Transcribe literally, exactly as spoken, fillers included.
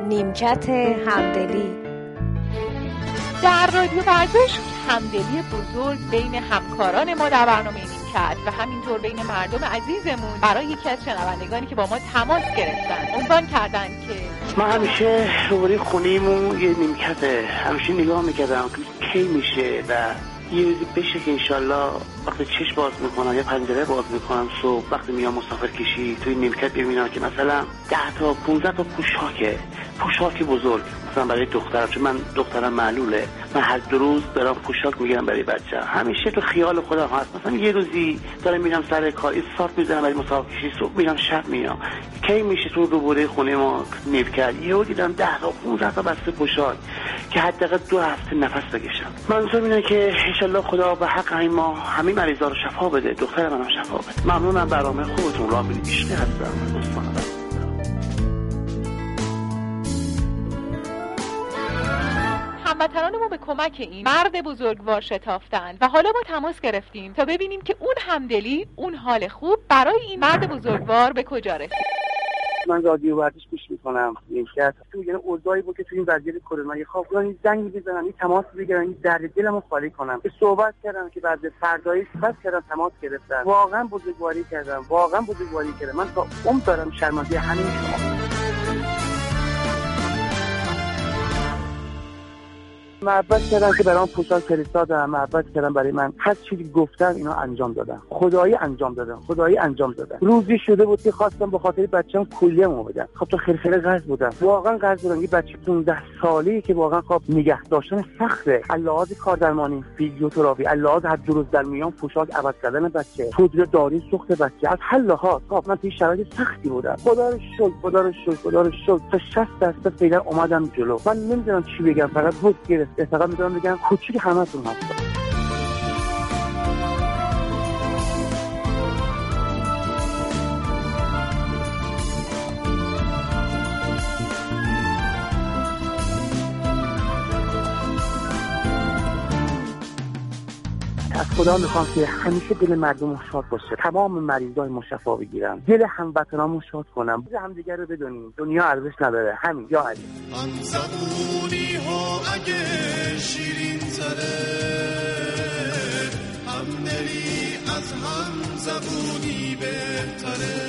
نیمکت همدلی. در رادیو ورزش همدلی بزرگ بین همکاران ما در برنامه نیمکت و همینطور بین مردم عزیزمون برای یکی از شنوندگانی که با ما تماس گرفتن عنوان کردن که ما همیشه روبروی خونیمون یه نیمکته، همیشه نگاه میکردم کی میشه و یه روزی بشه که انشالله وقتی چشم باز میکنم یا پنجره باز میکنم صبح وقتی میام مسافر کشی توی نیمکت ببینم که مثلا ده تا پونزده تا پوشاکه پوشاک بزرگ مثلا برای دخترم، چون من دخترم معلوله، من هر دو روز دارم پوشاک میگیرم برای بچه. همیشه تو خیال خودم هست مثلا یه روزی دارم میرم سر کار این ساعت میزنم برای مسافر کشی، صبح میرم شب میام کی میشه تو روبروی خونه ما نیمکت یهو دیدم ده تا پونزده تا بسته پوشاک که حداقل دو هفته نفس بکشم. منظورم اینه که انشالله خدا به حق این ما همه مریضا رو شفا بده، دختر منم شفا بده. ممنونم، برنامه خوبتون را بدید. عشقی هستم دوستان. هموطنان ما به کمک این مرد بزرگوار شتافتند و حالا ما تماس گرفتیم تا ببینیم که اون همدلی، اون حال خوب برای این مرد بزرگوار به کجا رسید. من رادیو ورزش گوش میکنم. نیمکت تو یعنی اوضاعی بود که تو این وضعیت کرونا یه خوابگاهی زنگ بزنم، این تماس بگیرم، این درد دلمو خالی کنم. که صحبت کردم که بعد فردایی صحبت کردم، تماس گرفتم. واقعا بزرگواری کردم، واقعا بزرگواری کردم. من تا عمر دارم شرمنده همین شما. محبت کردم که برام پوشاک فرستادم، محبت کردم برای من هر چیزی گفتن اینا انجام دادن، خدایی انجام دادن، خدایی انجام دادن. روزی شده بود که خواستم به خاطر بچه‌م کلیه‌مو بدم. خب تو خرخره قرض بودم، واقعا قرض بودم. یه بچه پانزده ساله‌ای که واقعا خب نگه داشتن سخته، علاوه کار درمانی، فیزیوتراپی، علاوه هر دو روز در میان پوشاک عوض کردن بچه، پودر داروی سوخت بچه، از حل لحاظ خب من توی شرایط سختی بودم. خدا رو شکر، خدا رو شکر، خدا رو شکر تا شصت درصد فعلا اومدم جلو. من نمیدونم چی بگم، فقط بود گرفت. فقط میتونم بگم کوچیک همتون هستم. از خدا میخوام که همیشه دل مردم شاد باشه، تمام مریضای ما شفا بگیرن، دل هموطنامون شاد کنم، همدیگه رو بدونیم دنیا ارزش نداره. همین یا علی. آن زبونی ها اگه شیرین تره، هم دلی از هم زبونی بهتره.